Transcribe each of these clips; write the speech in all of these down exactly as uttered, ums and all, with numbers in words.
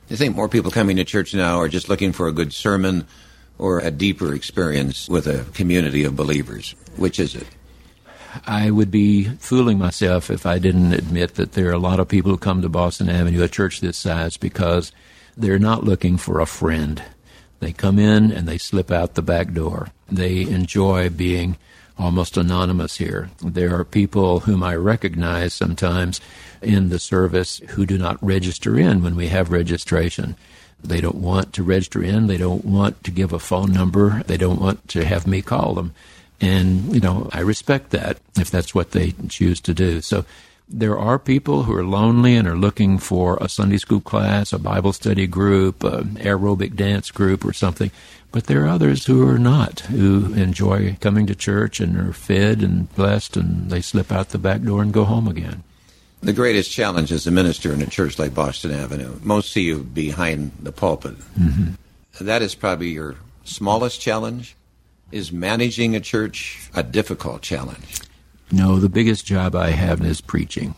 You think more people coming to church now are just looking for a good sermon or a deeper experience with a community of believers? Which is it? I would be fooling myself if I didn't admit that there are a lot of people who come to Boston Avenue, a church this size, because they're not looking for a friend. They come in and they slip out the back door. They enjoy being almost anonymous here. There are people whom I recognize sometimes in the service who do not register in when we have registration. They don't want to register in. They don't want to give a phone number. They don't want to have me call them. And, you know, I respect that if that's what they choose to do. So there are people who are lonely and are looking for a Sunday school class, a Bible study group, an aerobic dance group or something. But there are others who are not, who enjoy coming to church and are fed and blessed, and they slip out the back door and go home again. The greatest challenge as a minister in a church like Boston Avenue, most see you behind the pulpit. Mm-hmm. That is probably your smallest challenge. Is managing a church a difficult challenge? No, the biggest job I have is preaching.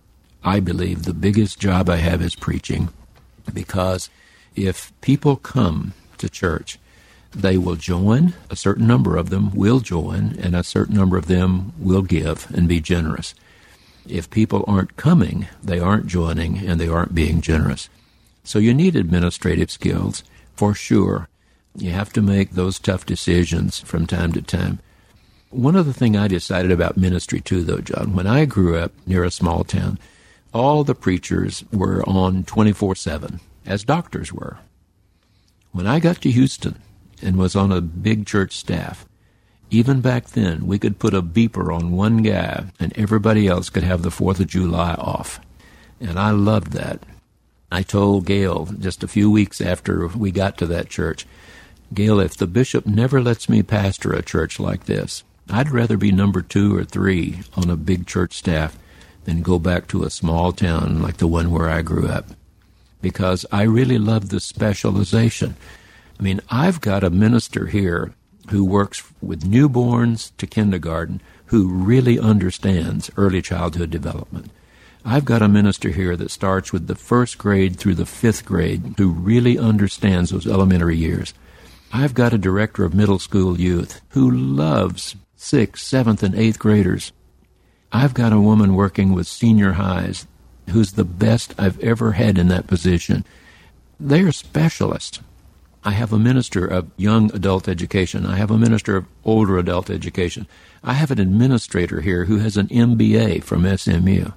I believe the biggest job I have is preaching, because if people come to church, they will join, a certain number of them will join, and a certain number of them will give and be generous. If people aren't coming, they aren't joining, and they aren't being generous. So you need administrative skills, for sure. You have to make those tough decisions from time to time. One other thing I decided about ministry, too, though, John, when I grew up near a small town, all the preachers were on twenty-four seven, as doctors were. When I got to Houston and was on a big church staff, even back then, we could put a beeper on one guy and everybody else could have the fourth of July off. And I loved that. I told Gail just a few weeks after we got to that church, Gail, if the bishop never lets me pastor a church like this, I'd rather be number two or three on a big church staff than go back to a small town like the one where I grew up, because I really love the specialization. I mean, I've got a minister here who works with newborns to kindergarten who really understands early childhood development. I've got a minister here that starts with the first grade through the fifth grade who really understands those elementary years. I've got a director of middle school youth who loves sixth, seventh, and eighth graders. I've got a woman working with senior highs who's the best I've ever had in that position. They're specialists. I have a minister of young adult education. I have a minister of older adult education. I have an administrator here who has an M B A from S M U.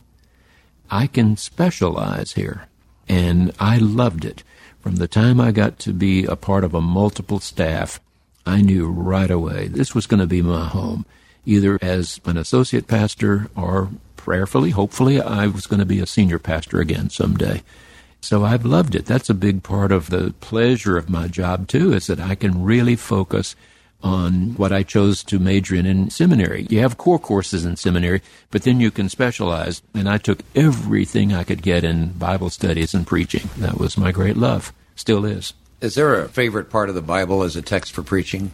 I can specialize here, and I loved it. From the time I got to be a part of a multiple staff, I knew right away this was going to be my home, either as an associate pastor or prayerfully, hopefully, I was going to be a senior pastor again someday. So I've loved it. That's a big part of the pleasure of my job, too, is that I can really focus on what I chose to major in in seminary. You have core courses in seminary, but then you can specialize. And I took everything I could get in Bible studies and preaching. That was my great love. Still is. Is there a favorite part of the Bible as a text for preaching?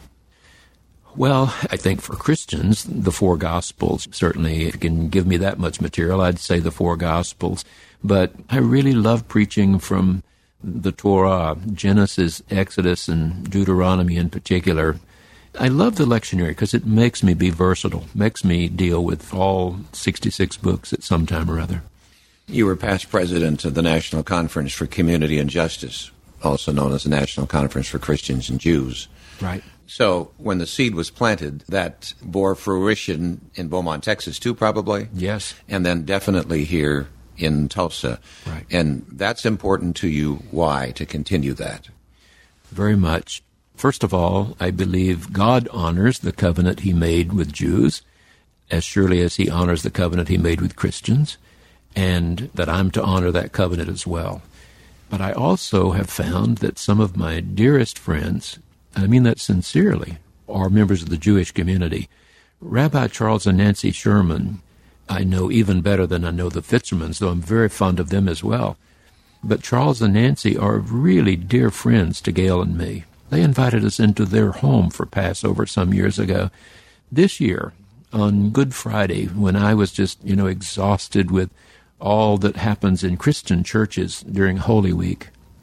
Well, I think for Christians, the four Gospels, certainly, if you can give me that much material, I'd say the four Gospels. But I really love preaching from the Torah, Genesis, Exodus, and Deuteronomy in particular. I love the lectionary because it makes me be versatile, makes me deal with all sixty-six books at some time or other. You were past president of the National Conference for Community and Justice, also known as the National Conference for Christians and Jews. Right. So when the seed was planted, that bore fruition in Beaumont, Texas, too, probably? Yes. And then definitely here in Tulsa. Right. And that's important to you. Why? To continue that? Very much. First of all, I believe God honors the covenant he made with Jews as surely as he honors the covenant he made with Christians, and that I'm to honor that covenant as well. But I also have found that some of my dearest friends, and I mean that sincerely, are members of the Jewish community. Rabbi Charles and Nancy Sherman, I know even better than I know the Fitzermans, though I'm very fond of them as well. But Charles and Nancy are really dear friends to Gail and me. They invited us into their home for Passover some years ago. This year, on Good Friday, when I was just, you know, exhausted with all that happens in Christian churches during Holy Week,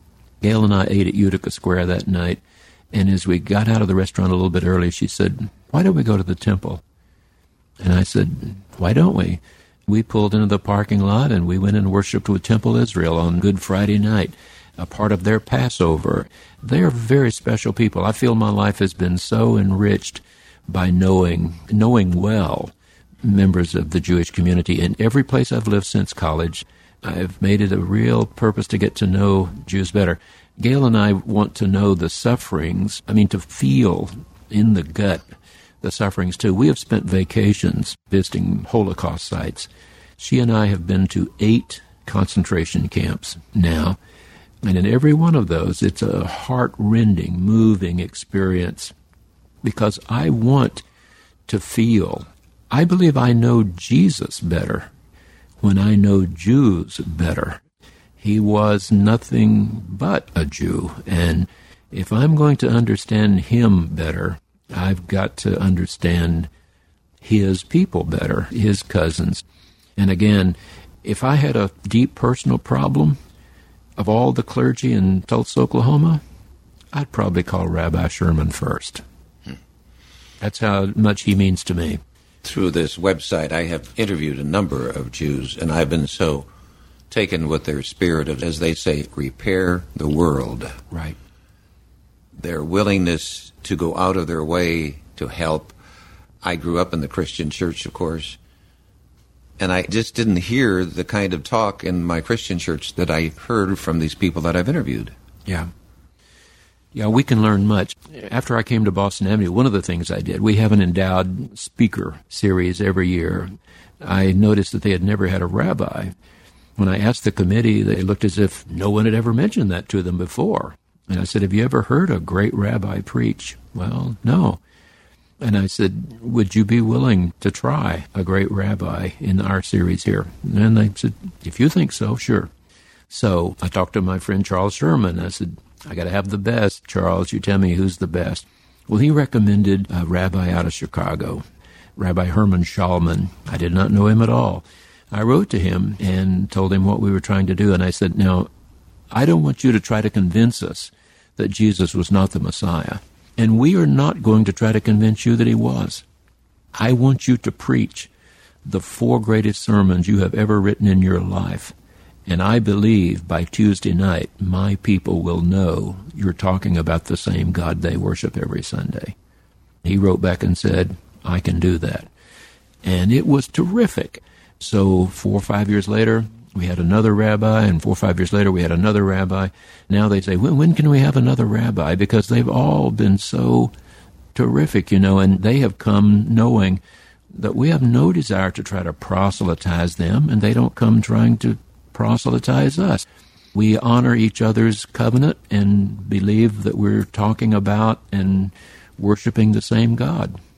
Gail and I ate at Utica Square that night, and as we got out of the restaurant a little bit early, she said, "Why don't we go to the temple?" And I said, "Why don't we?" We pulled into the parking lot, and we went and worshipped with Temple Israel on Good Friday night, a part of their Passover. They are very special people. I feel my life has been so enriched by knowing, knowing well members of the Jewish community. In every place I've lived since college, I've made it a real purpose to get to know Jews better. Gail and I want to know the sufferings, I mean, to feel in the gut the sufferings, too. We have spent vacations visiting Holocaust sites. She and I have been to eight concentration camps now, and in every one of those, it's a heart-rending, moving experience, because I want to feel. I believe I know Jesus better when I know Jews better. He was nothing but a Jew, and if I'm going to understand him better, I've got to understand his people better, his cousins. And again, if I had a deep personal problem, of all the clergy in Tulsa, Oklahoma, I'd probably call Rabbi Sherman first. Hmm. That's how much he means to me. Through this website, I have interviewed a number of Jews, and I've been so taken with their spirit of, as they say, repair the world. Right. Their willingness to go out of their way to help. I grew up in the Christian church, of course, and I just didn't hear the kind of talk in my Christian church that I heard from these people that I've interviewed. Yeah. Yeah, we can learn much. After I came to Boston Avenue, one of the things I did, we have an endowed speaker series every year. I noticed that they had never had a rabbi. When I asked the committee, they looked as if no one had ever mentioned that to them before. And I said, "Have you ever heard a great rabbi preach?" "Well, no." And I said, "Would you be willing to try a great rabbi in our series here?" And they said, "If you think so, sure." So I talked to my friend Charles Sherman. I said, "I got to have the best. Charles, you tell me who's the best." Well, he recommended a rabbi out of Chicago, Rabbi Herman Schalman. I did not know him at all. I wrote to him and told him what we were trying to do. And I said, "Now, I don't want you to try to convince us that Jesus was not the Messiah. And we are not going to try to convince you that he was. I want you to preach the four greatest sermons you have ever written in your life. And I believe by Tuesday night, my people will know you're talking about the same God they worship every Sunday." He wrote back and said, "I can do that." And it was terrific. So four or five years later, we had another rabbi, and four or five years later, we had another rabbi. Now they say, when, when can we have another rabbi? Because they've all been so terrific, you know, and they have come knowing that we have no desire to try to proselytize them, and they don't come trying to proselytize us. We honor each other's covenant and believe that we're talking about and worshiping the same God.